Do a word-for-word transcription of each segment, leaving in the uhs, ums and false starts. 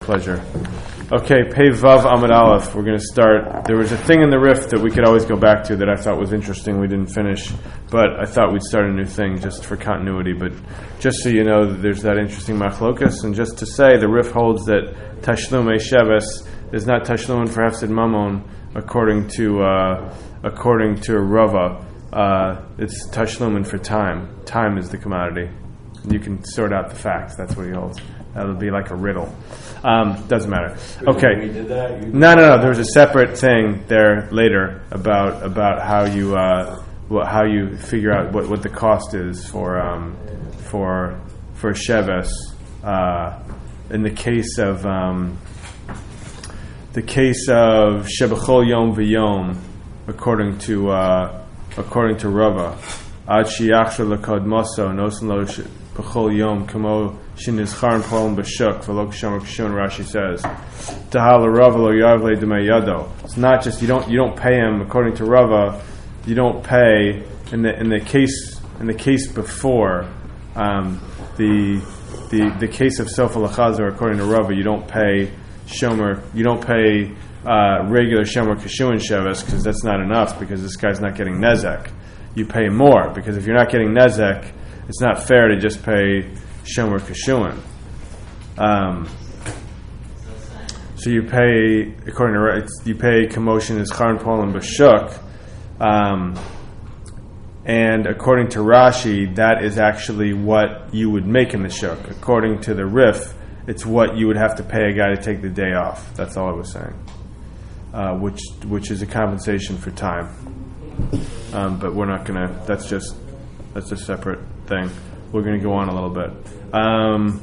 pleasure. Okay, Pei Vav Amud Aleph. We're going to start. There was a thing in the Rif that we could always go back to that I thought was interesting. We didn't finish, but I thought we'd start a new thing just for continuity. But just so you know, that there's that interesting machlokas, and just to say, the Rif holds that Tashlumei Sheves is not Tashlumin for Hefsid Mamon, according to uh, according to Rava. Uh, it's Tashlumin for time. Time is the commodity. You can sort out the facts. That's what he holds. That'll be like a riddle. Um, doesn't matter. Okay. We did that? You No, no, no. There was a separate thing there later about about how you uh, what, how you figure out what, what the cost is for um, for for sheves uh, in the case of um, the case of shebachol yom v'yom, according to uh, according to Rava. Ad sheyachshel lekod moso nosen lo b'chol yom kamo shenizcharon polim b'shuk v'lo k'shamar k'shun. Rashi says, Tahal Rava lo yavle d'mei yado. It's not just you don't you don't pay him according to Rava. You don't pay in the in the case in the case before um, the the the case of Sofa L'Chazor according to Rava. You don't pay shomer. You don't pay uh, regular shomer k'shun sheves because that's not enough because this guy's not getting nezek. You pay more because if you're not getting nezek, it's not fair to just pay shomer k'shun. Um, so you pay according to it's, you pay commotion is charn polim b'shuk, um, and according to Rashi, that is actually what you would make in the shuk. According to the Rif, it's what you would have to pay a guy to take the day off. That's all I was saying, uh, which which is a compensation for time. Um, but we're not gonna. That's just that's a separate thing. We're gonna go on a little bit. Um,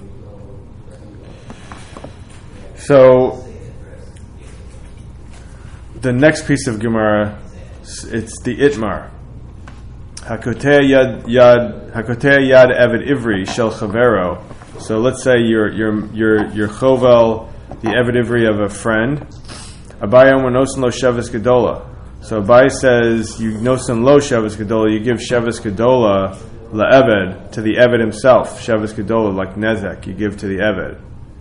so the next piece of Gemara, it's the Itmar. Hakotea yad yad hakotea yad eved ivri shel chavero. So let's say you're you're you're you're chovel the eved ivri of a friend. Abayam wenosen lo sheves gedola. So Abai says you nosen lo sheves gedola. You give sheves gedola la'eved to the eved himself. Sheves gedola like nezek. You give to the eved.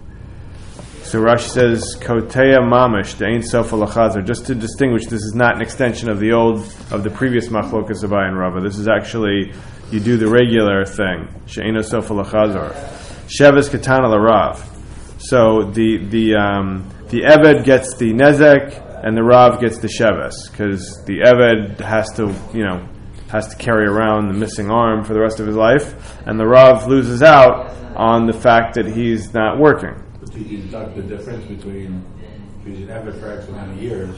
So Rashi says, Koteya mamish, the Ein Sofa L'Chazor, just to distinguish, this is not an extension of the old, of the previous Machlokas Abai and Rava. This is actually, you do the regular thing, She'eino Sofa L'Chazor. Sheves Katana L'Rav. So the the um, the Eved gets the Nezek, and the Rav gets the Sheves, because the Eved has to, you know, has to carry around the missing arm for the rest of his life, and the Rav loses out on the fact that he's not working. Did you deduct the difference between if he's an Eved for X amount of years?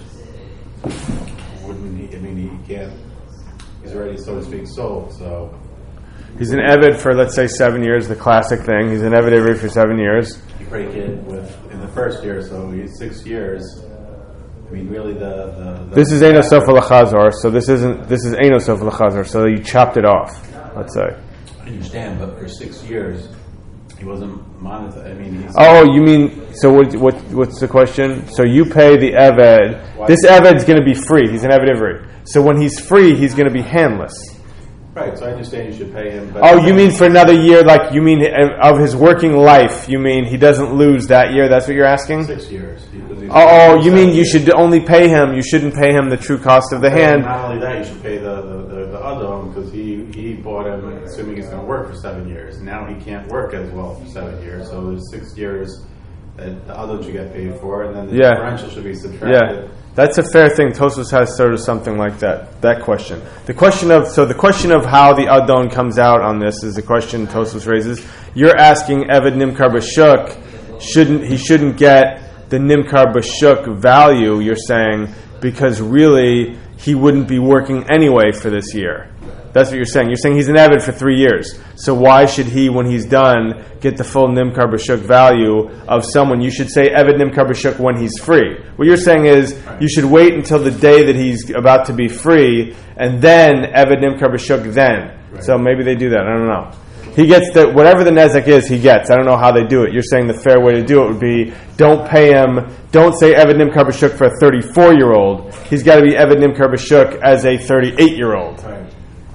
Wouldn't he? I mean, he can't. He's already, so to speak, sold. So he's an Eved for, let's say, seven years. The classic thing. He's an Eved every for seven years. You break it with in the first year, so he's six years. I mean, really, the, the, the this is Eino Sofa L'Chazor. So this isn't. This is Eino Sofa L'Chazor. So you chopped it off. Let's say. I understand, but for six years. He wasn't monetized. I mean, he's oh, you mean so? What, what? What's the question? So you pay the Eved. Why? This Eved's going to be free. He's an Eved Ivri. So when he's free, he's going to be handless. Right. So I understand you should pay him. But oh, you mean for another year? Like you mean of his working life? You mean he doesn't lose that year? That's what you're asking. Six years. Oh, oh you mean you years. should only pay him? You shouldn't pay him the true cost of the hand. Not only that, you should pay the the, the, the other one because he, he bought him assuming he's going to work for seven years. Now he can't work as well for seven years. So there's six years that the other should get paid for, and then the yeah. differential should be subtracted. Yeah, that's a fair thing. Tosfos has sort of something like that. That question. The question of so the question of how the Adon comes out on this is the question Tosfos raises. You're asking Eved Nimkar B'Shuk shouldn't he shouldn't get the Nimkar B'Shuk value, you're saying, because really he wouldn't be working anyway for this year. That's what you're saying. You're saying he's an Eved for three years. So why should he, when he's done, get the full Nimkar B'Shuk value of someone? You should say Eved Nimkar B'Shuk when he's free. What you're saying is you should wait until the day that he's about to be free, and then Eved Nimkar B'Shuk then. Right. So maybe they do that. I don't know. He gets the whatever the nezek is, he gets. I don't know how they do it. You're saying the fair way to do it would be don't pay him. Don't say Eved Nimkar B'Shuk for a thirty-four year old. He's got to be Eved Nimkar B'Shuk as a thirty-eight year old. Right.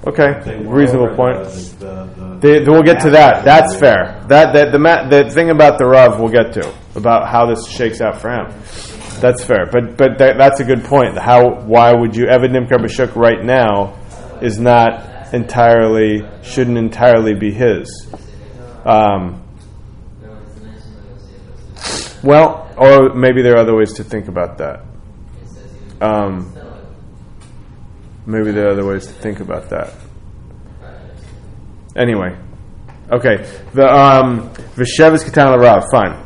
Okay, They- reasonable moreover, point. The, the, the, They, they- we'll get to that. That's fair. That that the ma- the thing about the Rav we'll get to about how this shakes out for him. That's fair. But but that, that's a good point. How why would you Eved Nimkar B'Shuk right now is not entirely shouldn't entirely be his. Um, well, or maybe there are other ways to think about that. Um, maybe there are other ways to think about that. Anyway, okay. The um, V'sheves Katan Rav. Fine.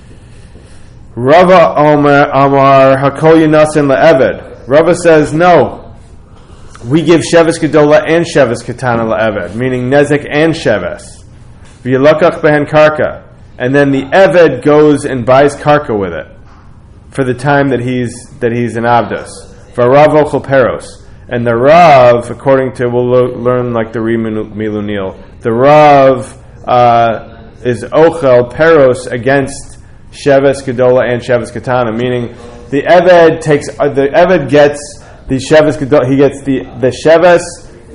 Rava Omer Amar Hakol Yinasin LaEved. Rava says no. We give Sheves Gedola and Sheves Katana LaEved, meaning Nezek and Sheves. V'yalakach behen karka, and then the Eved goes and buys karka with it for the time that he's that he's in Avdus. V'Rav ochel peros, and the Rav, according to we'll lo- learn like the Ri Milunil, the Rav uh, is ochel peros against Sheves Gedola and Sheves Katana, meaning the Eved takes uh, the Eved gets the Sheves Gedola, he gets the the Sheves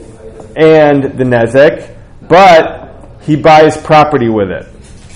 and the Nezek, but he buys property with it,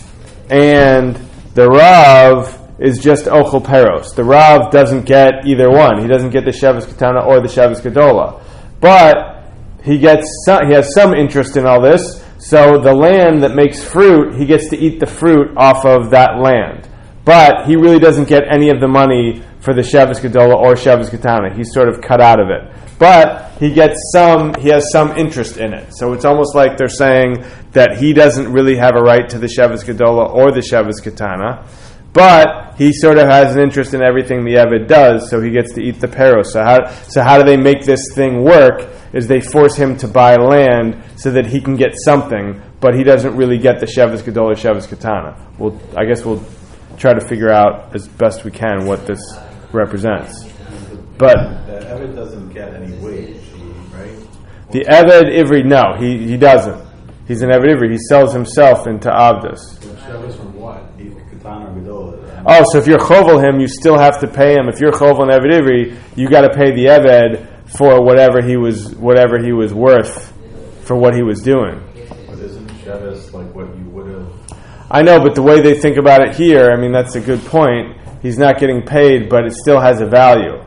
and the Rav is just Ochel Peros. The Rav doesn't get either one. He doesn't get the Sheves Katana or the Sheves Gedola, but he gets some, he has some interest in all this. So the land that makes fruit, he gets to eat the fruit off of that land. But he really doesn't get any of the money for the Sheves Gedola or Sheves Katana. He's sort of cut out of it. But he gets some, he has some interest in it. So it's almost like they're saying that he doesn't really have a right to the Sheves Gedola or the Sheves Katana. But he sort of has an interest in everything the Eved does, so he gets to eat the peros. So how, so how do they make this thing work? Is they force him to buy land so that he can get something, but he doesn't really get the Sheves Gedola or Sheves Katana. Well, I guess we'll try to figure out as best we can what this represents. But the Eved doesn't get any wage, right? the Eved Ivri, no, he, he doesn't. He's an Eved Ivri. He sells himself into Avdus. Sheves from what? Katana or Gedola? Oh, so if you're chovel him, you still have to pay him. If you're chovel an Eved Ivri, you got to pay the Eved for whatever he was whatever he was worth for what he was doing. But isn't Sheves like what you would have? I know, but the way they think about it here, I mean, that's a good point. He's not getting paid, but it still has a value.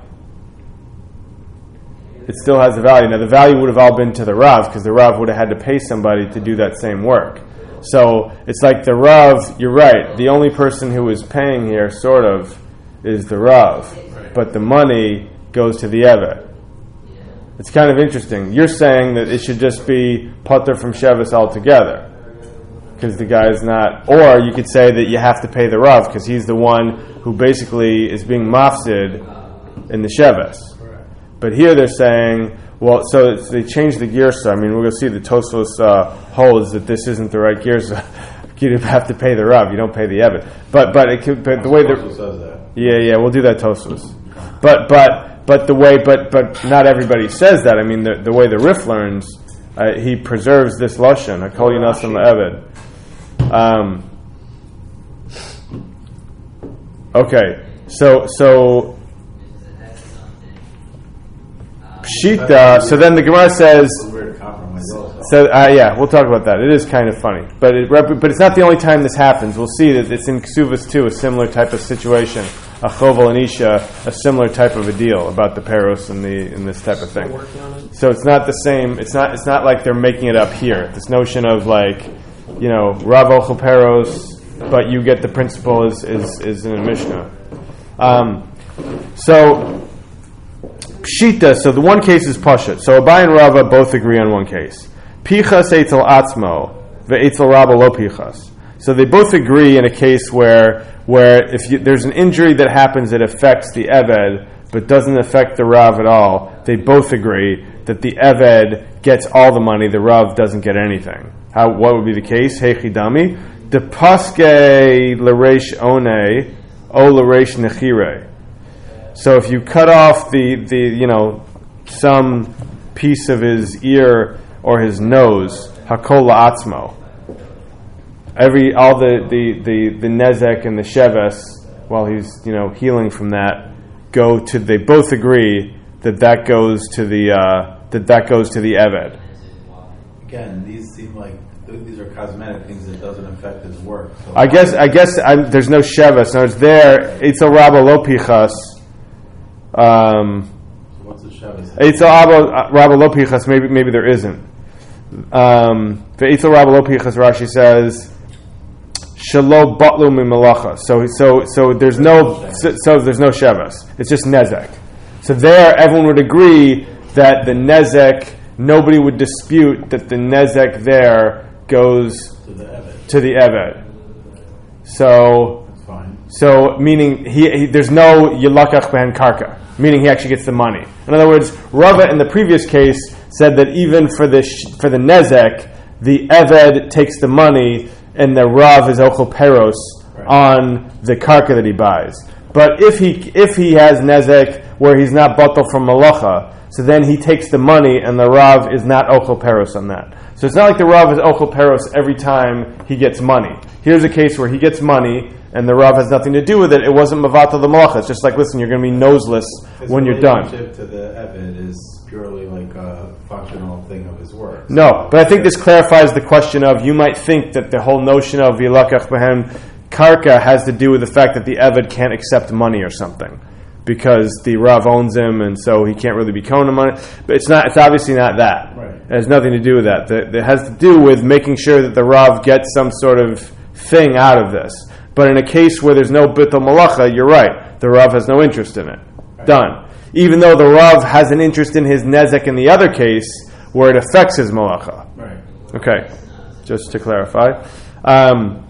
It still has a value. Now, the value would have all been to the Rav, because the Rav would have had to pay somebody to do that same work. So, it's like the Rav, you're right, the only person who is paying here, sort of, is the Rav. But the money goes to the Eved. It's kind of interesting. You're saying that it should just be Pater from Sheves altogether, because the guy is not, or you could say that you have to pay the Rav, because he's the one who basically is being mafsid in the Sheves. But here they're saying, well, so it's, they changed the girsa. I mean, we're going to see the Tosfos uh, holds that this isn't the right girsa. You have to pay the Rav. You don't pay the Eved. But but it could, but the way the says that. yeah yeah we'll do that Tosfos. But but but the way but but not everybody says that. I mean, the the way the Rif learns, uh, he preserves this lashon. Hakol Yinasan LaEved. Um. Okay, so so. Pshita. So then the Gemara says. So uh, yeah, we'll talk about that. It is kind of funny, but it rep- but it's not the only time this happens. We'll see that it's in Ksuvas too, a similar type of situation. A chovel and isha, a similar type of a deal about the peros and the and this type of thing. So it's not the same. It's not. It's not like they're making it up here. This notion of like, you know, Rav ochel peros, but you get the principle is is, is in a Mishnah. Um, so. Pshita, so the one case is Pashat. So Abai and Rava both agree on one case. Pichas eitzel atzmo, ve'etzel Rava lo pichas. So they both agree in a case where where if you, there's an injury that happens that affects the Eved, but doesn't affect the Rav at all, they both agree that the Eved gets all the money, the Rav doesn't get anything. How? What would be the case? Hechidami, de paske l'reish one, o l'reish nechire. So if you cut off the, the you know some piece of his ear or his nose, hakol la'atzmo, every all the, the, the, the nezek and the sheves while he's you know healing from that go to. They both agree that that goes to the uh, that that goes to the Eved. again, these seem like th- these are cosmetic things that doesn't affect his work. So I guess I guess I'm, there's no sheva, so it's there. It's a rabba lo pichas. Um, so what's the sheva? it's a rabba lo pichas. Maybe maybe there isn't. Um, for it's a rabba lo pichas, Rashi says shalo batlu mimalacha. So so so there's no so, so there's no shevas. It's just nezek. So there, everyone would agree that the nezek. Nobody would dispute that the nezek there goes to the Eved. To the Eved. So, That's fine. so meaning he, he there's no yilakach b'hen karka, meaning he actually gets the money. In other words, Rava in the previous case said that even for the sh- for the nezek, the Eved takes the money and the Rav is ochel peros right. on the karka that he buys. But if he if he has nezek where he's not batal from malacha, so then he takes the money, and the Rav is not ochel peros on that. So it's not like the Rav is ochel peros every time he gets money. Here's a case where he gets money, and the Rav has nothing to do with it. It wasn't mavatal the malacha. It's just like, listen, you're going to be noseless his when you're done. His relationship to the Eved is purely like a functional thing of his work. No, but I think this clarifies the question of, you might think that the whole notion of yilakach b'hem karka has to do with the fact that the Eved can't accept money or something, because the Rav owns him, and so he can't really be kohen money. But it's not. It's obviously not that. Right. It has nothing to do with that. It has to do with making sure that the Rav gets some sort of thing out of this. But in a case where there's no bittul malacha, you're right. The Rav has no interest in it. Right. Done. Even though the Rav has an interest in his nezek in the other case, where it affects his malacha. Right. Okay. Just to clarify. Um,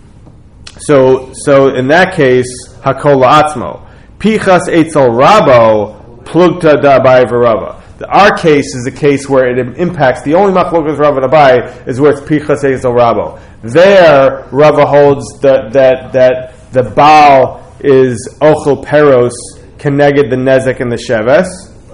so, so in that case, hakol la'atzmo. Pichas eitzel rabo plugta da Abai v'Rava. Our case is a case where it impacts, the only machlokas Rava and Abai is where it's pichas eitzel rabo. There, Rava holds that that that the Baal is ochel peros keneged the nezek and the sheves,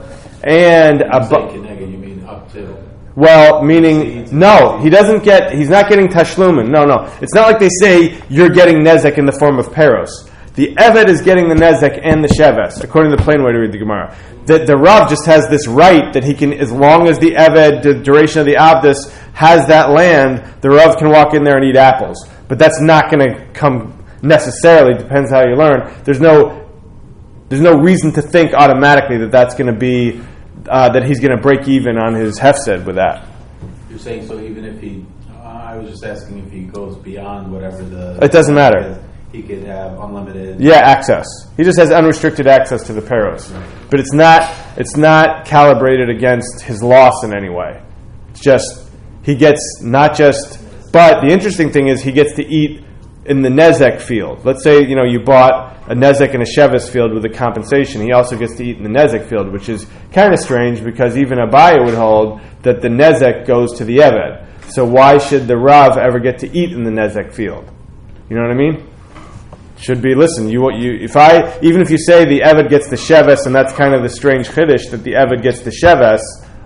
and When you say Ab- keneged, you mean up to. well, meaning no, he doesn't get. He's not getting tashlumin. No, no, it's not like they say you're getting nezek in the form of peros. The Eved is getting the nezek and the sheves, according to the plain way to read the Gemara. The, the Rav just has this right that he can, as long as the Eved, the duration of the Avdus, has that land, the Rav can walk in there and eat apples. But that's not going to come necessarily, depends how you learn. There's no there's no reason to think automatically that that's going to be, uh, that he's going to break even on his hefsed with that. You're saying so even if he, uh, I was just asking if he goes beyond whatever the... It doesn't matter. Is, he could have unlimited... Yeah, access. He just has unrestricted access to the peros. Right. But it's not it's not calibrated against his loss in any way. It's just, he gets not just... But the interesting thing is he gets to eat in the nezek field. Let's say, you know, you bought a nezek and a sheves field with a compensation. He also gets to eat in the nezek field, which is kind of strange because even Abaya would hold that the nezek goes to the Eved. So why should the Rav ever get to eat in the nezek field? You know what I mean? Should be, listen, you you if I even if you say the Eved gets the sheves, and that's kind of the strange chiddush that the Eved gets the sheves,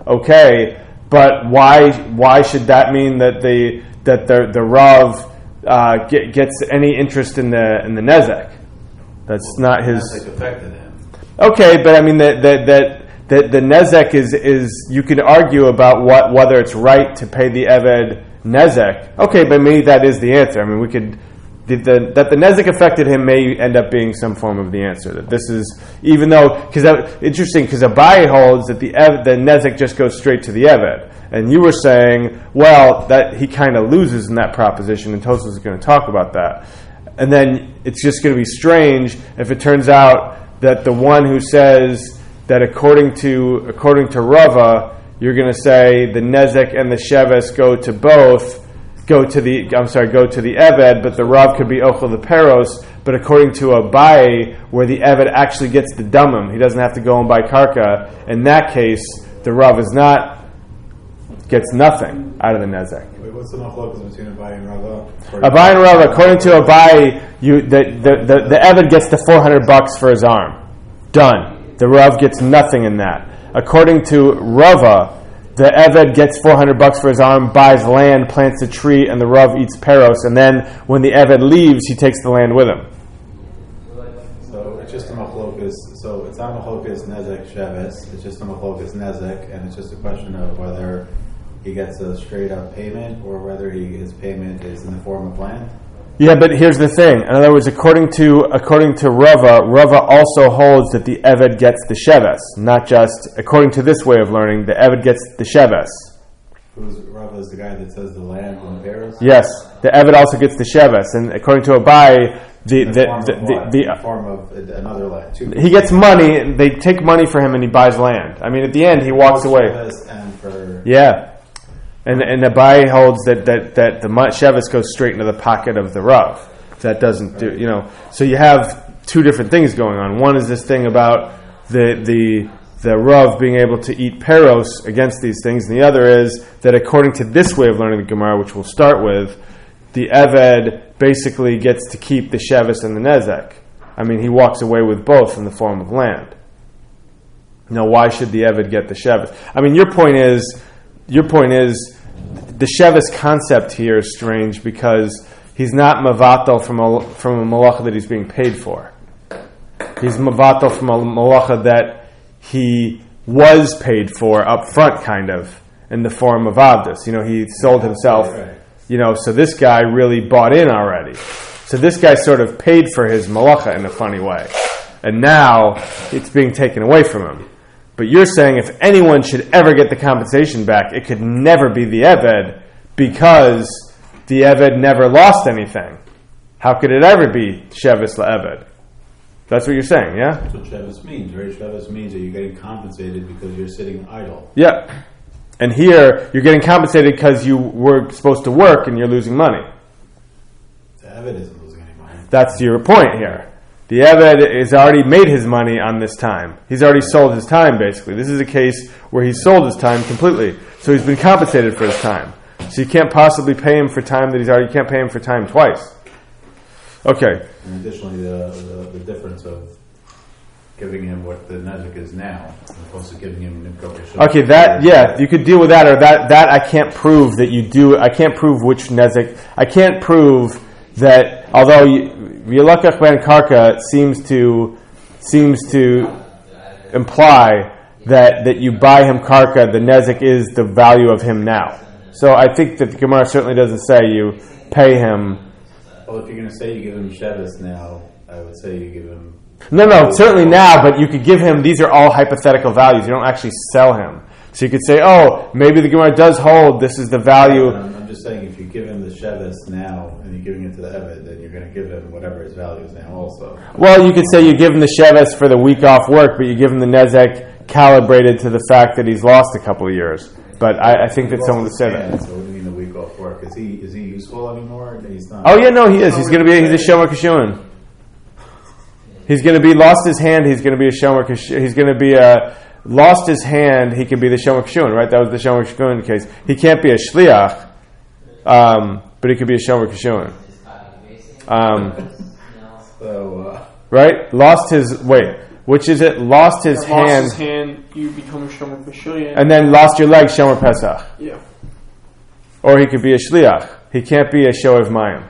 okay, but why why should that mean that the that the the Rav uh, get, gets any interest in the in the nezek? That's well, not his. Nezek affected him. Okay, but I mean that that that that the nezek is is you can argue about what whether it's right to pay the Eved nezek. Okay, but maybe that is the answer. I mean, we could. The, the, that the nezek affected him may end up being some form of the answer. That this is, even though, because interesting, because Abai holds that the ev, the nezek just goes straight to the Eved, and you were saying, well, that he kind of loses in that proposition, and Tosfos is going to talk about that. And then it's just going to be strange if it turns out that the one who says that according to according to Rava, you're going to say the nezek and the sheves go to both. Go to the I'm sorry, go to the Eved, but the Rav could be ochel the peros. But according to Abai, where the Eved actually gets the damim, he doesn't have to go and buy karka. In that case, the Rav is not gets nothing out of the nezek. Wait, what's the machlokas between Abai and Rava? Abai and Rava, according to Abai, you the the, the, the Eved gets the four hundred bucks for his arm. Done. The Rav gets nothing in that. According to Rava, the Eved gets four hundred bucks for his arm, buys land, plants a tree, and the Rav eats peros. And then when the Eved leaves, he takes the land with him. So it's just a machlokas. So it's not machlokas nezek sheves. It's just a machlokas nezek, and it's just a question of whether he gets a straight up payment, or whether he, his payment is in the form of land. Yeah, but here's the thing. In other words, according to according to Rava, Rava also holds that the Eved gets the Sheves, not just, according to this way of learning, the Eved gets the Sheves. Who's Rava is the guy that says the land on the bearers? Yes, the Eved also gets the Sheves, and according to Abai, the In the form of the, what? the, In the, the form of another land. Two he gets money, and they take money for him, and he buys land. I mean, at the end, he walks away. And for Yeah. And and Abai holds that, that, that the Shevis goes straight into the pocket of the Rav. That doesn't do, you know. So you have two different things going on. One is this thing about the the the Rav being able to eat peros against these things, and the other is that according to this way of learning the Gemara, which we'll start with, the Eved basically gets to keep the Shevis and the Nezek. I mean, he walks away with both in the form of land. Now, why should the Eved get the Shevis? I mean, your point is, your point is, the Shevis concept here is strange because he's not mavatal from a, from a malacha that he's being paid for. He's mavatal from a malacha that he was paid for up front, kind of, in the form of avdus. You know, he sold himself. You know, so this guy really bought in already. So this guy sort of paid for his malacha in a funny way. And now it's being taken away from him. But you're saying if anyone should ever get the compensation back, it could never be the Eved because the Eved never lost anything. How could it ever be Shevis LaEved? That's what you're saying, yeah? That's what Shevis means, right? Shevis means that you're getting compensated because you're sitting idle. Yeah. And here, you're getting compensated because you were supposed to work and you're losing money. The Eved isn't losing any money. That's your point here. The Eved has already made his money on this time. He's already sold his time, basically. This is a case where he's sold his time completely. So he's been compensated for his time. So you can't possibly pay him for time that he's already, you can't pay him for time twice. Okay. And additionally, the, the, the difference of giving him what the Nezek is now, as opposed to giving him Nimkar. Okay, that, yeah, you could deal with that, or that, that I can't prove that you do, I can't prove which Nezek, I can't prove that, although Yelakach ben Karka seems to, seems to imply that, that you buy him Karka, the Nezek is the value of him now. So I think that the Gemara certainly doesn't say you pay him. Well, if you're going to say you give him Shevis now, I would say you give him... No, no, certainly now, but you could give him, these are all hypothetical values. You don't actually sell him. So you could say, oh, maybe the Gemara does hold, this is the value. I'm, I'm just saying, if you give him the Shevis now, and you're giving it to the Eved, then you're going to give him whatever his value is now also. Well, you could say you give him the Shevis for the week off work, but you give him the Nezek calibrated to the fact that he's lost a couple of years. But I, I think that someone would say that. So what do you mean the week off work? Is he is he useful anymore? He's not. Oh yeah, no, he is. He's going to be. He's a shomer kashuin. He's going to be lost his hand. He's going to be a shomer kashuin. He's going to be a lost his hand. He can be the shomer kashuin, right? That was the shomer kashuin case. He can't be a shliach, um, but he could be a shomer kashuin. Um, so uh, right? Lost his wait. Which is it? Lost his Lost hand. his hand, you become a shomer b'shilyan. And then lost your leg, shomer pesach. Yeah. Or he could be a shliach. He can't be a show of mayim.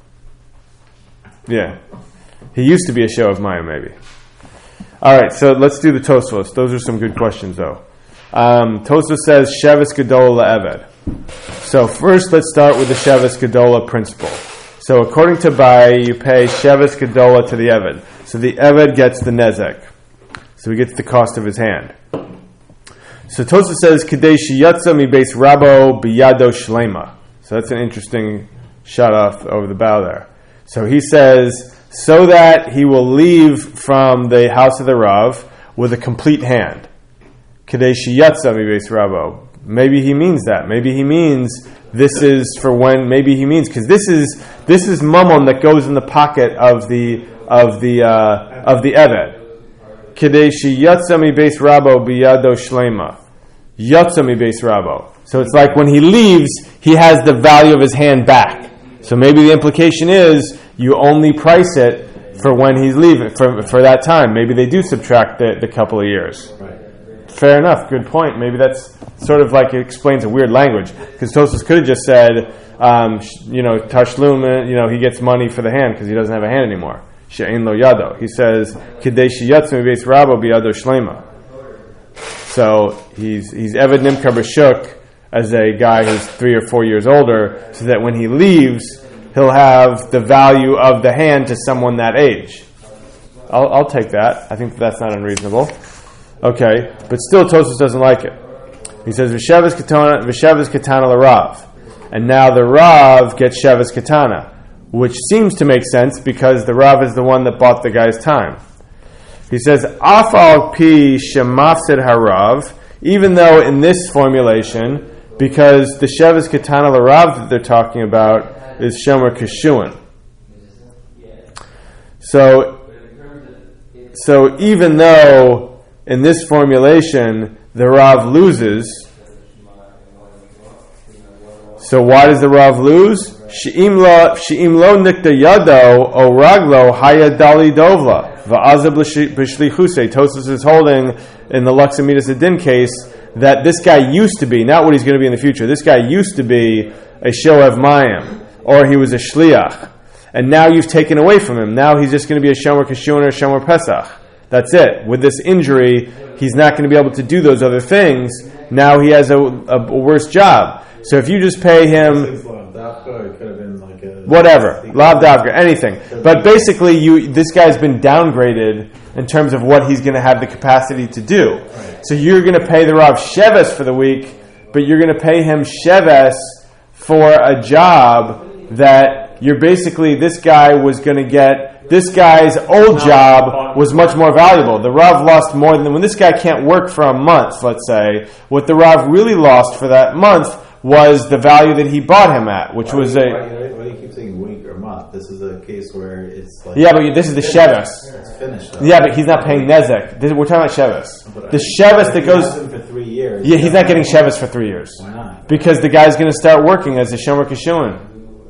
Yeah. He used to be a show of mayim, maybe. All right, so let's do the Tosfos. Those are some good questions, though. Um, Tosfos says, Shevis Gedola Eved. So first, let's start with the Shevis Gedola principle. So according to Bai, you pay Shevis Gedola to the Eved. So the Eved gets the Nezek. So he gets the cost of his hand. So Tosfos says, Kadei sheyatza mi beis rabo biyado shlema. So that's an interesting shut off over the bow there. So he says, so that he will leave from the house of the Rav with a complete hand. Kadei sheyatza mi beis rabo. Maybe he means that. Maybe he means this is for when. Maybe he means because this is this is mammon that goes in the pocket of the of the uh, of the Eved. Kadei sheyatza mi beis rabo biyado shlema. Yatza mi beis rabo. So it's like when he leaves, he has the value of his hand back. So maybe the implication is you only price it for when he's leaving for for that time. Maybe they do subtract the, the couple of years. Fair enough. Good point. Maybe that's sort of like it explains a weird language because Tosfos could have just said, um, you know, tashlum. You know, he gets money for the hand because he doesn't have a hand anymore. She'ein lo yado. He says, "Kidei sheyatz mi beis rabo biyado shlema." So he's he's eved nimkar b'shuk, as a guy who's three or four years older, so that when he leaves, he'll have the value of the hand to someone that age. I'll, I'll take that. I think that's not unreasonable. Okay, but still Tosfos doesn't like it. He says, V'sheves katana, V'sheves katana l'Rav. And now the Rav gets Sheves katana, which seems to make sense because the Rav is the one that bought the guy's time. He says, Af al pi shemafsid harav, even though in this formulation, because the Sheves katana l'Rav that they're talking about is Shomer Keshuin. So, so even though in this formulation the Rav loses, so why does the Rav lose? She'im lo nikta yado o raglo haya dali dovla va'azab b'shlichuse. Tosfos is holding in the Luxamidas Adin case that this guy used to be, not what he's going to be in the future, this guy used to be a Shoev Mayim, or he was a Shliach. And now you've taken away from him. Now he's just going to be a Shomer Keshun or a Shomer Pesach. That's it. With this injury, he's not going to be able to do those other things. Now he has a, a, a worse job. So if you just pay him whatever, Lav Davka, anything. But basically, you this guy's been downgraded in terms of what he's going to have the capacity to do. So you're going to pay the Rav Sheves for the week, but you're going to pay him Sheves for a job that you're basically, this guy was going to get, this guy's old job was much more valuable. The Rav lost more than, when this guy can't work for a month, let's say, what the Rav really lost for that month was the value that he bought him at, which why was do you, a... Why, why do you keep saying week or month? This is a case where it's like... Yeah, but this is the Sheves. It's finished. Though. Yeah, but he's not paying Nezek. This, we're talking about Sheves. But The I, Sheves that goes... for three years. Yeah, he's not getting Sheves for three years. Why not? Because the guy's going to start working as a Shomer Keshuin.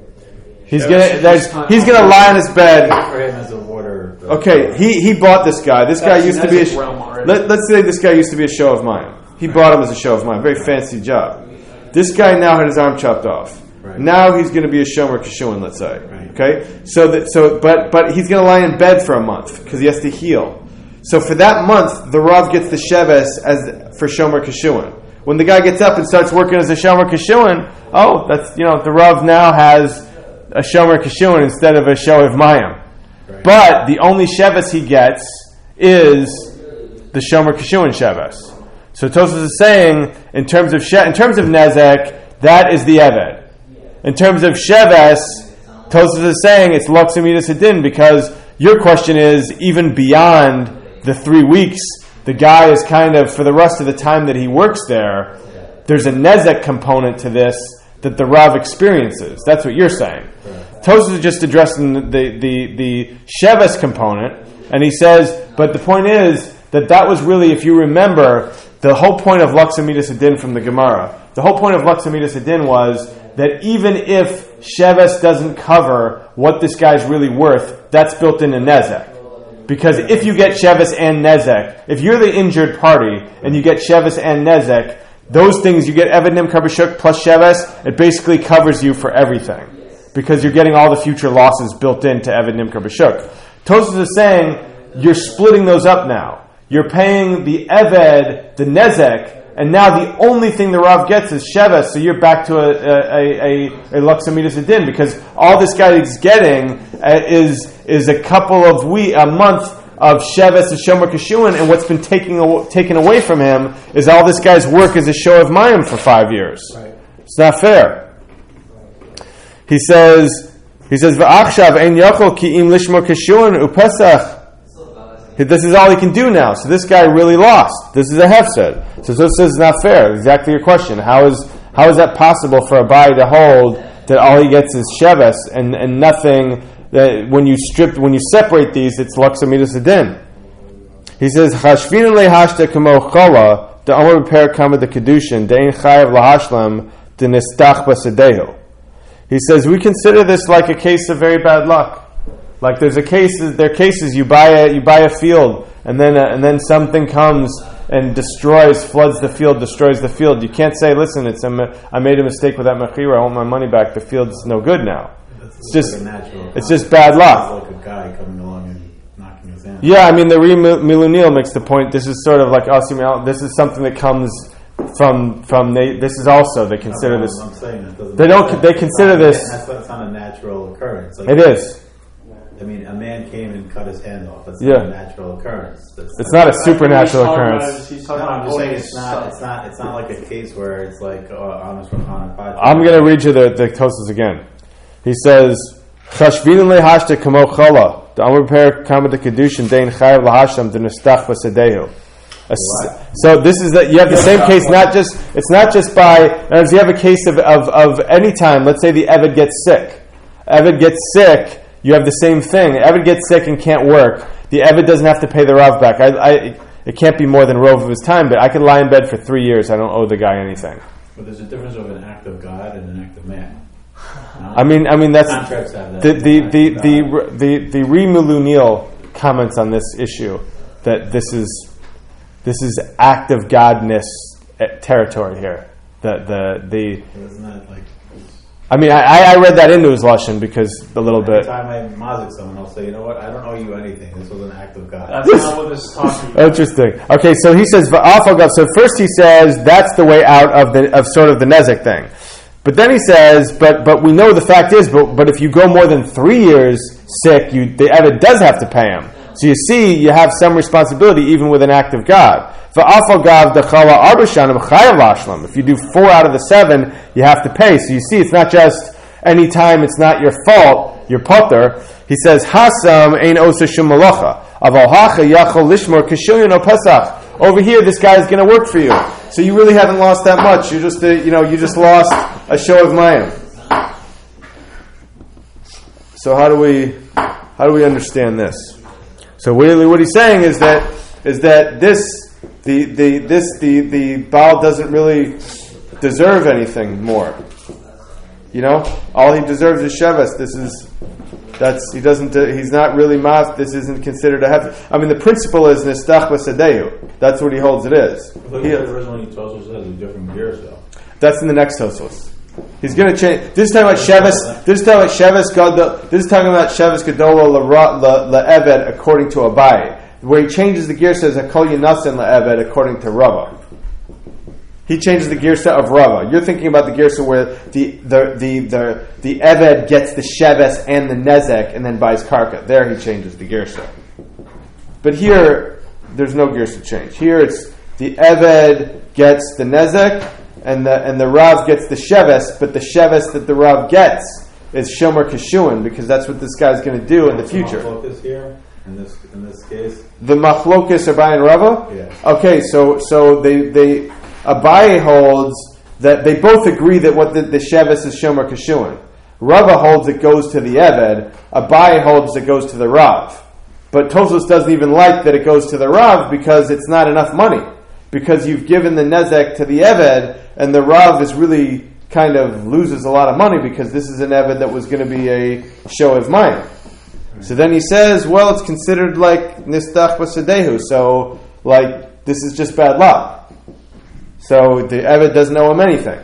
He's going to he's going to lie on his bed. For him as a water... Okay, he, he bought this guy. This guy That's used to be a... Nezek realm already. Let, let's say this guy used to be a show of mine. He bought him as a show of mine. Very fancy job. This guy now had his arm chopped off. Right. Now he's going to be a Shomer Keshuin, let's say. Right. Okay? So that so but but he's going to lie in bed for a month because he has to heal. So for that month, the Rav gets the Sheves as for Shomer Keshuin. When the guy gets up and starts working as a Shomer Keshuin, oh, that's, you know, the Rav now has a Shomer Keshuin instead of a Shoev Mayim. Right. But the only Sheves he gets is the Shomer Keshuin Sheves. So Tosfos is saying, in terms of she- in terms of Nezek, that is the Eved. In terms of Sheves, Tosfos is saying it's Luxamidas Adin, because your question is, even beyond the three weeks, the guy is kind of, for the rest of the time that he works there, there's a Nezek component to this that the Rav experiences. That's what you're saying. Tosfos is just addressing the, the, the, the Sheves component, and he says, but the point is that that was really, if you remember, the whole point of Luxamidas Adin from the Gemara. The whole point of Luxamidas Adin was that even if Sheves doesn't cover what this guy's really worth, that's built into Nezek. Because if you get Sheves and Nezek, if you're the injured party and you get Sheves and Nezek, those things, you get Eved Nimkar B'Shuk plus Sheves, it basically covers you for everything. Because you're getting all the future losses built into Eved Nimkar B'Shuk. Tosfos is saying, you're splitting those up now. You're paying the Eved, the Nezek, and now the only thing the Rav gets is Sheves, so you're back to a, a, a, a Luxamidas Adin, because all this guy is getting uh, is is a couple of we a month of Sheves and Shomer Keshuin, and what's been taken, aw- taken away from him is all this guy's work as a show of Mayim for five years. Right. It's not fair. He says, he says, V'achshav ein yachol ki im lishmor Keshuin u'pesach. This is all he can do now. So this guy really lost. This is a hefsed. So this is not fair. Exactly your question. How is how is that possible for a body to hold that all he gets is Sheves and, and nothing? That when you strip, when you separate these, it's Luxamidas Adin. He says, Chashvin lehashta kamo chola the Amar b'per kama the kedushin dein chayav lahashlam the nistach basadehu. He says we consider this like a case of very bad luck. Like there's a case, there are cases you buy a you buy a field and then uh, and then something comes and destroys, floods the field, destroys the field. You can't say, listen, it's a, I made a mistake with that mechira. I want my money back. The field's no good now. That's It's just like a natural it's just bad luck. It's like a guy coming along and knocking his hand. Yeah, I mean the Re Milunil makes the point. This is sort of like Asim. This is something that comes from from they. This is also they consider No, this. I'm saying that doesn't They make don't. sense. They It's consider not- this. That's, that's not a natural occurrence. Like, It is. I mean, a man came and cut his hand off. That's Yeah. not a natural occurrence. That's It's not a supernatural He's talking about occurrence. is He's No, talking I'm about just saying owning it's not. stuff. It's not. It's not like a case where it's like uh, honest from honest. I'm going to read you the, the Tosfos again. He says, "Chashvinin lehashta kamo chala. The Amar Per Kama de Kedushin Dein Chayav lahasham de Nestach Vasedehu." So this is that you have the same case. Not just it's not just by. As you have a case of, of of any time. Let's say the Eved gets sick. Eved gets sick. You have the same thing. Eved gets sick and can't work. The Eved doesn't have to pay the Rav back. I, I, it can't be more than Rov of his time. But I could lie in bed for three years. I don't owe the guy anything. But there's a difference of an act of God and an act of man. No? I mean, I mean that's Contracts have that. the the the Act of the God. the, the, the Remulunil comments on this issue that this is this is act of godness eh, territory here. The the the Isn't that like I mean, I, I read that into his lashon because a little every bit. time I mazik someone, I'll say, you know what? I don't owe you anything. This was an act of God. That's not what this is talking about. Interesting. Okay, so he says va'afagav. So first he says that's the way out of the of sort of the nezek thing, but then he says, but but we know the fact is, but but if you go more than three years sick, you the Eved does have to pay him. So you see, you have some responsibility even with an act of God. Va'afagav dechala arba shanim chayav lashlam. If you do four out of the seven, you have to pay. So you see, it's not just any time it's not your fault, you're potter. He says hasam ein osa shum malacha. Aval hacha yachol lishmor kishilyon o pesach. Over here, this guy is going to work for you. So you really haven't lost that much. You just, uh, you know, you just lost a show of mayim. So how do we, how do we understand this? So really, what he's saying is that is that this the the this the the Baal doesn't really deserve anything more. You know, all he deserves is Sheves. This is that's he doesn't he's not really mas. This isn't considered a heaven. I mean, the principle is nistach v'sadehu. That's what he holds it is. Look He- at the originally Tosfos says a different gears though. that's in the next Tosfos. He's going to change. This is talking about Sheves. This is talking about Sheves Gadol. This is talking about Sheves Gadol leEved according to Abai. Where he changes the gear says Hakol Yinasin leEved according to Rava. He changes the gear of Rava. You're thinking about the gear where the the the the the Eved gets the Sheves and the Nezek and then buys Karka. There he changes the gear. But here there's no gear change. Here it's the Eved gets the Nezek. And the and the Rav gets the Sheves, but the Sheves that the Rav gets is Shomer Keshuin, because that's what this guy's going to do in the future. Focus here in this in this case. The Machlokas Abai and Rava? Yeah. Okay, so so they they Abai holds that they both agree that what the, the Sheves is Shomer Keshuin. Rava holds it goes to the Eved. Abai holds it goes to the Rav. But Tosfos doesn't even like that it goes to the Rav because it's not enough money. Because you've given the Nezek to the Eved, and the Rav is really kind of loses a lot of money because this is an Eved that was going to be a show of mine. So then he says, well, it's considered like Nistach Basadehu, so like this is just bad luck. So the Eved doesn't owe him anything.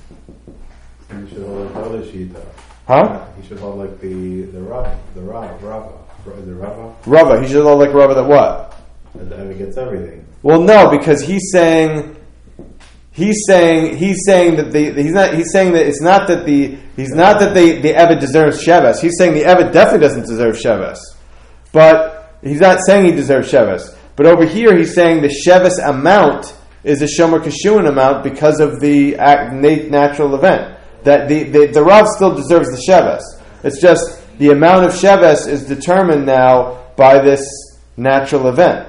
You should hold like the other sheet though. Huh? He should hold like the the Rav, the Rav, Rava, the Rava. Rava, he should hold like Rava that what? That the Eved gets everything. Well, no, because he's saying, he's saying, he's saying that the he's not he's saying that it's not that the he's not that the the Eved deserves Sheves. He's saying the Eved definitely doesn't deserve Sheves, but he's not saying he deserves Sheves. But over here, he's saying the Sheves amount is a Shomer Keshuin amount because of the act, natural event. That the, the the Rav still deserves the Sheves. It's just the amount of Sheves is determined now by this natural event.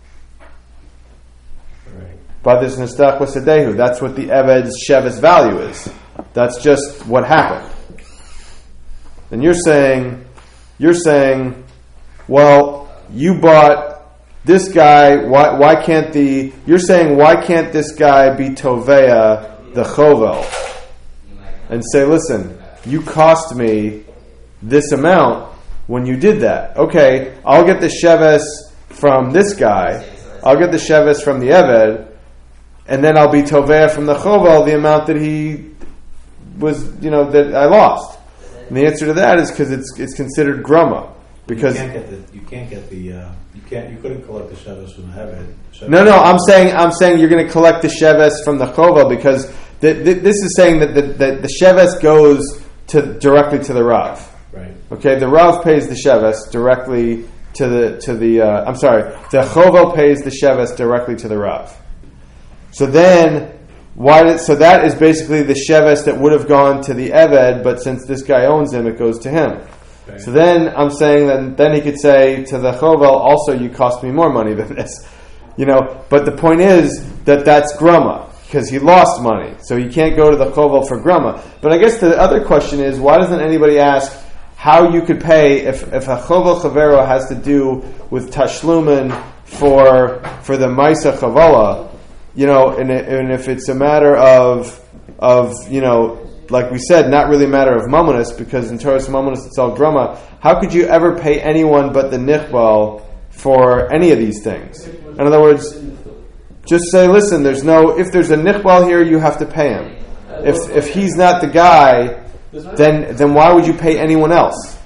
By this Nistach Wasadehu. That's what the Eved's Sheves value is. That's just what happened. And you're saying, you're saying, well, you bought this guy, why why can't the, you're saying, why can't this guy be Tovea the Chovel? And say, listen, you cost me this amount when you did that. Okay, I'll get the Sheves from this guy, I'll get the Sheves from the Eved, and then I'll be Tovea from the Chovel the amount that he was, you know, that I lost. And the answer to that is because it's it's considered Gruma. because you can't get the you can't get the uh, you can't you couldn't collect the Sheves from the Eved. no, no, I'm saying I'm saying you're going to collect the Sheves from the Chovel because the, the, this is saying that the, the, the Sheves goes to directly to the Rav. Right. Okay, the Rav pays the Sheves directly to the to the. Uh, I'm sorry, the Chovel pays the Sheves directly to the Rav. So then, why did so that is basically the Sheves that would have gone to the Eved, but since this guy owns him, it goes to him. Okay. So then I'm saying that then he could say to the Chovel, also you cost me more money than this, you know. But the point is that that's Gruma because he lost money, so he can't go to the Chovel for Gruma. But I guess the other question is, why doesn't anybody ask how you could pay if if a Chovel Chavero has to do with Tashlumin for for the Maisa Chavala, you know, and, and if it's a matter of of you know. Like we said, not really a matter of Mamonis, because in Torah's Mamonis it's all Gruma. How could you ever pay anyone but the Nichbal for any of these things? In other words, just say, listen, there's no, if there's a Nichbal here, you have to pay him. If if he's not the guy, then then why would you pay anyone else?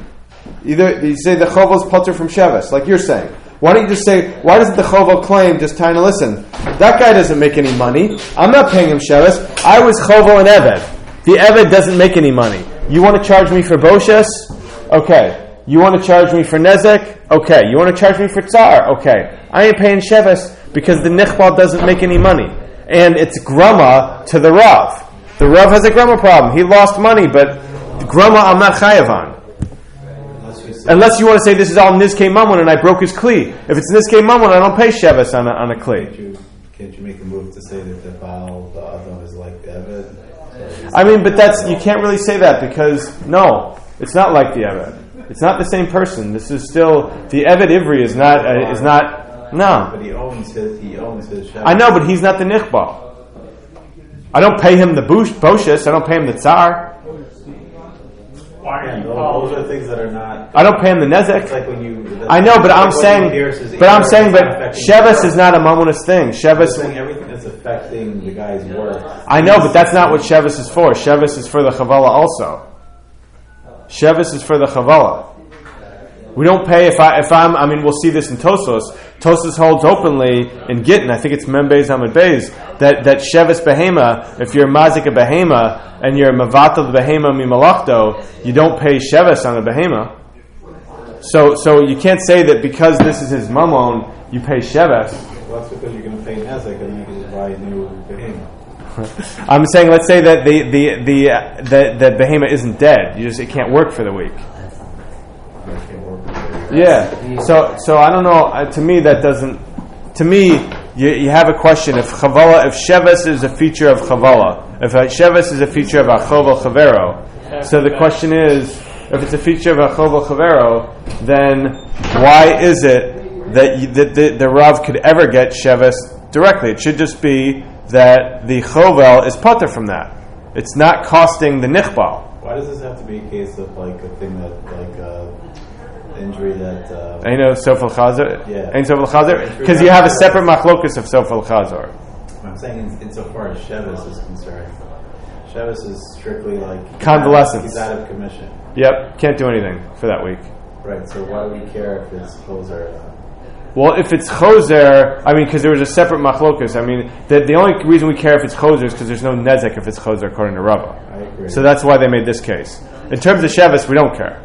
Either you say the Chovel's Potter from Sheves, like you're saying. Why don't you just say, why doesn't the Chovel claim, just trying to listen, that guy doesn't make any money, I'm not paying him Sheves, I was Chovel and Eved. The Eved doesn't make any money. You want to charge me for Boshes? Okay. You want to charge me for Nezek? Okay. You want to charge me for Tsar? Okay. I ain't paying Sheves because the Nichbal doesn't make any money. And it's Gruma to the Rav. The Rav has a Gruma problem. He lost money, but Gruma I'm not Chayav on. Unless you want to say this is all Nizkei Mammon and I broke his Kli. If it's Nizkei Mammon, I don't pay Sheves on a, on a Kli. Can't you, can't you make the move to say that the Baal, the Adam is like the Eved? I mean, but that's you can't really say that because no, it's not like the Eved. It's not the same person. This is still the Eved Ivri is not uh, is not no. But he owns his he owns his Sheves. I know, but he's not the Nichbal. I don't pay him the Boshes. I don't pay him the Tsar. Why are Yeah, you those, calling? those are things that are not. I don't pay him the It's Nezek. like when you. I know, but I'm like when saying, you pierce his but I'm ear, saying, it's but not affecting Sheves the is not a Mamonist thing. I'm Sheves. saying everything that's affecting the guy's work. I know, but that's not what Sheves is for. Sheves is for the Chavala also. Sheves is for the Chavala. We don't pay if I if I'm. I mean, we'll see this in Tosos. Tosos holds openly in Gittin. I think it's Membez Amid Beis that that Sheves Behema. If you're Mazik a Behema and you're Mavatal Behema Mimalachto, you don't pay Sheves on a Behema. So so you can't say that because this is his Mammon, you pay Sheves. Well, that's because you're going to pay Nezek and you can just buy a new Behema. I'm saying, let's say that the the the uh, the, the Behema isn't dead. You just it can't work for the week. Yeah. So so I don't know. Uh, to me, that doesn't. To me, you, you have a question. If Chavala, if Sheves is a feature of Chavala, if a Sheves is a feature of a Chovel Chavero, so the question is, if it's a feature of a Chovel Chavero, then why is it that, you, that the, the Rav could ever get Sheves directly? It should just be that the Chovel is potter from that. It's not costing the Nichbal. Why does this have to be a case of like a thing that like uh, injury that? Uh, Ain't no Sofel Chazor? Yeah. Ain't Sofel Chazor? Because you have a separate machlokus of Sofel Chazor. I'm saying in, insofar as Shevis is concerned, Shevis is strictly like Convalescence. He's out of commission. Yep, can't do anything for that week. Right. So why do we care if it's closer or not? Well, if it's choser, I mean, because there was a separate machlokus. I mean, the, the only reason we care if it's choser is because there's no nezek if it's choser, according to Rava. I agree. So that's why they made this case. In terms of Shevis, we don't care.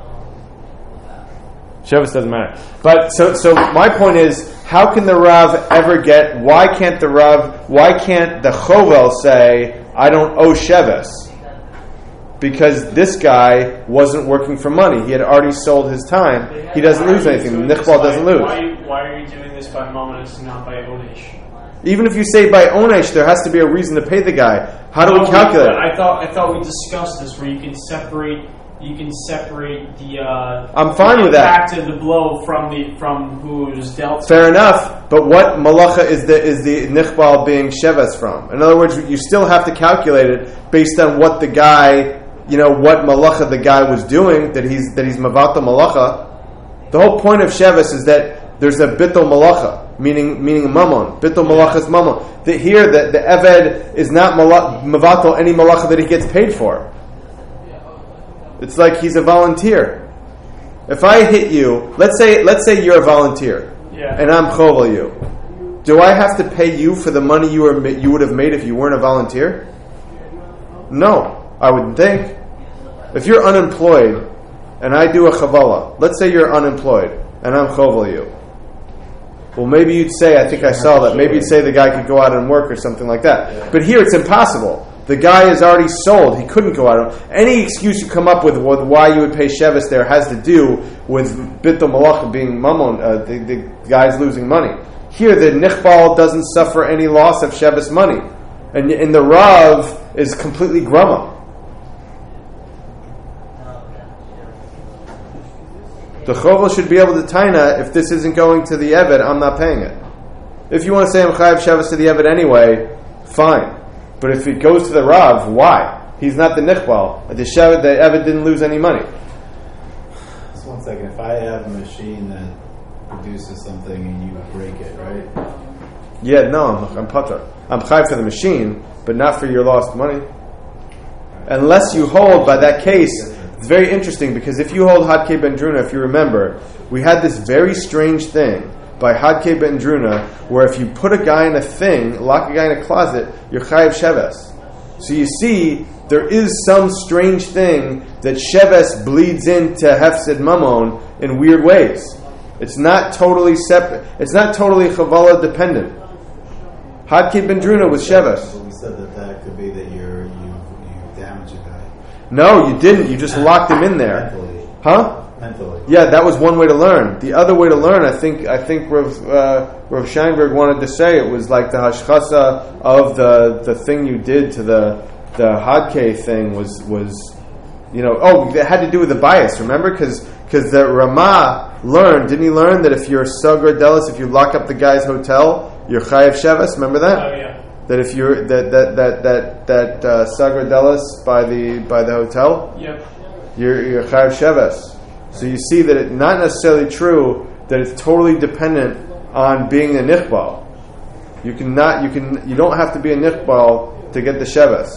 Shevis doesn't matter. But so, so my point is, how can the Rav ever get? Why can't the Rav? Why can't the Chovel say, "I don't owe Shevis"? Because this guy wasn't working for money. He had already sold his time. He doesn't lose anything. The Nichbal doesn't lose. Why, why are you doing this by Mamonis and not by Onish? Even if you say by Onesh, there has to be a reason to pay the guy. How do No, we calculate it? I thought I thought we discussed this, where you can separate you can separate the. Uh, I'm fine with that. impact of the blow from the from who it was dealt. Fair enough, but what malacha is the is the nichbal being sheves from? In other words, you still have to calculate it based on what the guy, you know, what malacha the guy was doing, that he's that he's mavata malacha. The whole point of sheves is that there's a bittul malacha, meaning meaning mammon. Bittul malacha is mammon. That here, the, the eved is not mavatal any malacha that he gets paid for. It's like he's a volunteer. If I hit you, let's say let's say you're a volunteer, Yeah. and I'm chovel you. Do I have to pay you for the money you were you would have made if you weren't a volunteer? No, I wouldn't think. If you're unemployed and I do a chavala, let's say you're unemployed and I'm chovel you. Well, maybe you'd say, I think I saw that. Maybe you'd say the guy could go out and work or something like that. But here it's impossible. The guy is already sold. He couldn't go out. Any excuse you come up with why you would pay shevis there has to do with bittul malach being mammon, uh, the, the guy's losing money. Here, the nichbal doesn't suffer any loss of shevis money. And, and the rav is completely grumma. The chovel should be able to taina, if this isn't going to the eved, I'm not paying it. If you want to say I'm chayav shevis to the eved anyway, fine. But if it goes to the rav, why? He's not the nichbal. The shevet, the eved didn't lose any money. Just one second. If I have a machine that produces something and you break it, right? Yeah, no, I'm, I'm pater. I'm chayav for the machine, but not for your lost money. Unless you hold by that case. It's very interesting because if you hold Hadkei ben Druna, if you remember, we had this very strange thing by Hadkei ben Druna where if you put a guy in a thing, lock a guy in a closet, you're chayav sheves. So you see, there is some strange thing that sheves bleeds into hefsed mamon in weird ways. It's not totally separate. It's not totally chavala dependent. Hadkei ben Druna was sheves. But we said that that could be that you're, you you damage a guy. No, you didn't. You just locked him in there. Mentally. Huh? Mentally. Yeah, that was one way to learn. The other way to learn, I think, I think Rav, uh, Rav Scheinberg wanted to say it was like the hashchasa of the, the thing you did to the the hadkei thing was was, you know, oh, it had to do with the bias. Remember, because because the Ramah learned, didn't he learn that if you're sagar delis, if you lock up the guy's hotel, you're chayav sheves. Remember that? Oh yeah. That if you're that that that that that uh, sagar delis by the by the hotel, Yep. you're you're chayav sheves. So you see that it's not necessarily true that it's totally dependent on being a nichbal. You can not you can you don't have to be a nichbal to get the sheves.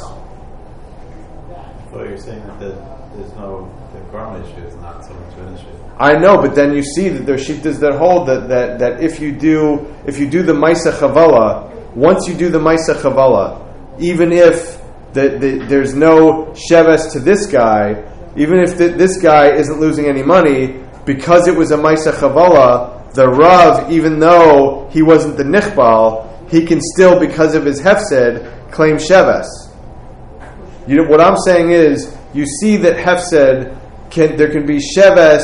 Well, you're saying that the, there's no the garment issue is not so much an issue. I know, but then you see that there's shittas that hold that, that, that if you do if you do the Maisa Chavala, once you do the Maisa Chavala, even if the, the, there's no sheves to this guy, even if the, this guy isn't losing any money, because it was a Maisa Chavala, the Rav, even though he wasn't the Nichbal, he can still, because of his Hefsed, claim sheves. You know, what I'm saying is, you see that Hefsed, can, there can be sheves,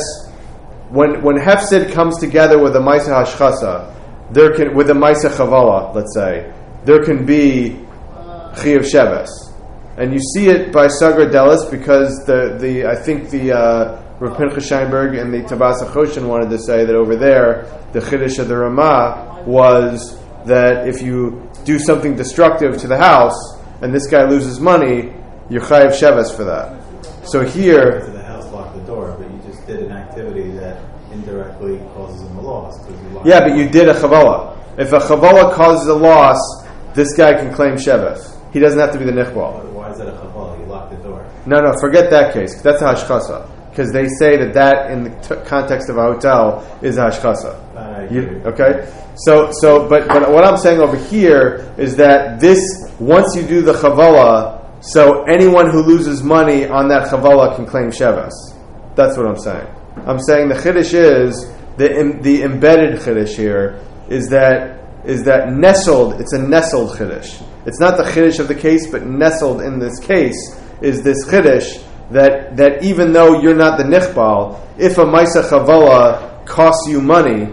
when when Hefsed comes together with a Maisa Hashchasa, there can, with a Maisa Chavala, let's say, there can be Chiyav Sheves. And you see it by Sagar Delis because the, the I think the uh, Rav Pinchas Scheinberg and the Tabas HaChoshen wanted to say that over there, the Chiddush of the Ramah was that if you do something destructive to the house and this guy loses money, you're Chayav Sheves for that. So here... To the house, lock the door, but you just did an activity that indirectly causes him a loss. You yeah, but you did a chavala. If a chavala causes a loss, this guy can claim sheves. He doesn't have to be the nichbal. Why is that a chavala? You locked the door. No, no, forget that case. That's a hashchasa. Because they say that that, in the t- context of a hotel, is a hashchasa. I You, agree. okay? So, so, but, but what I'm saying over here is that this, once you do the chavala, so anyone who loses money on that chavala can claim sheves. That's what I'm saying. I'm saying the chiddush is the im, the embedded chiddush here is that is that nestled. It's a nestled chiddush. It's not the chiddush of the case, but nestled in this case is this chiddush that that even though you're not the nichbal, if a maisa chavala costs you money,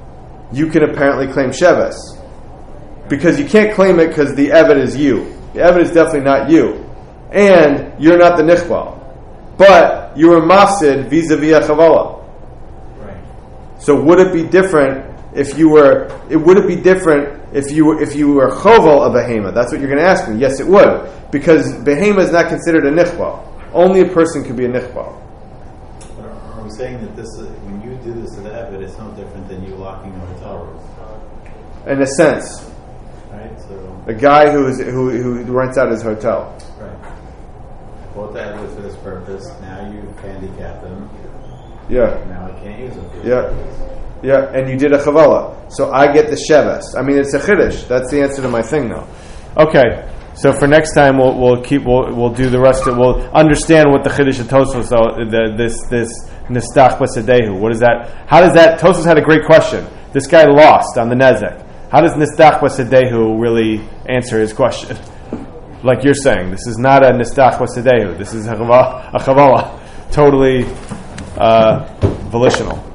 you can apparently claim sheves because you can't claim it because the eved is you. The eved is definitely not you, and you're not the nichbal. But you were mafsid vis-a-vis a chavala. Right. So would it be different if you were? It would it be different if you were if you were chovel a behema? That's what you're going to ask me. Yes, it would, because behema is not considered a nichbal. Only a person could be a nichbal. But are, are we saying that this is, when you do this to the eved, it's no different than you locking a hotel room? In a sense, Right. So. a guy who is who who rents out his hotel. Right. Bought the eved for this purpose. Now you handicap him. Yeah. Now I can't use it. Yeah. Yeah, and you did a chavala. So I get the sheves. I mean, it's a chiddush. That's the answer to my thing, though. Okay, so for next time we'll we'll keep we'll we'll do the rest of we'll understand what the chiddush of Tosfos though the, this this nistach b'sadehu. What is that? How does that? Tosfos had a great question. This guy lost on the nezek. How does nistach b'sadehu really answer his question? Like you're saying, this is not a nistach b'sadehu. This is a chavala, totally uh, volitional.